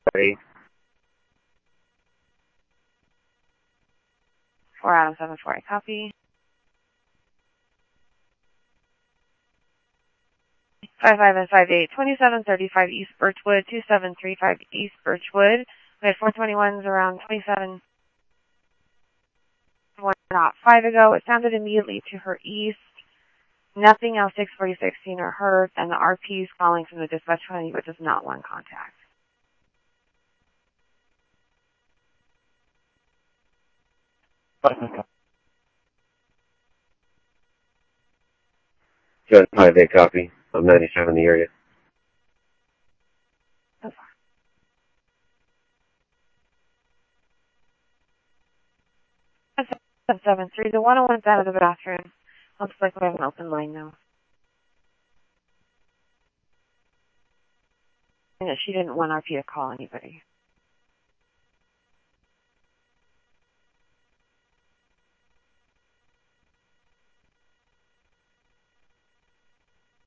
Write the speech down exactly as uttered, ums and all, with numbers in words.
Three. Four Adam seven four, I copy. Five five and five eight, twenty-seven thirty-five East Birchwood, two seven three five East Birchwood. We had four twenty-ones around twenty-seven. One not five ago. It sounded immediately to her east. Nothing else six forty-six seen or heard, and the R P is calling from the dispatch phone, but does not want contact. Just five eight copy. I'm ninety-seven in the area. That's fine. seven seven three. The one oh one's out of the bathroom. Looks like we have an open line now. And she didn't want R P to call anybody.